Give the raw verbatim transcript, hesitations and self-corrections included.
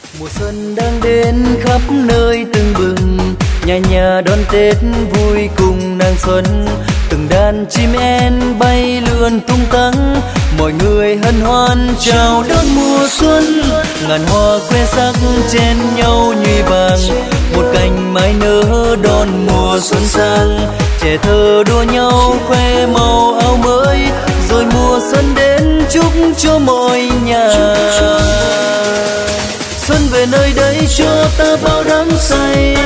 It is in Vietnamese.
Mùa xuân đang đến khắp nơi tưng bừng, nhà nhà đón Tết vui cùng nàng xuân. Từng đàn chim én bay lượn tung tăng, mọi người hân hoan chào đón mùa xuân. Ngàn hoa khoe sắc chen nhau nhụy vàng, một cành mai nở đón mùa xuân sang. Trẻ thơ đua nhau khoe màu áo mới, rồi mùa xuân đến chúc cho mọi nhà. Xuân về nơi đây cho ta bao đắm say,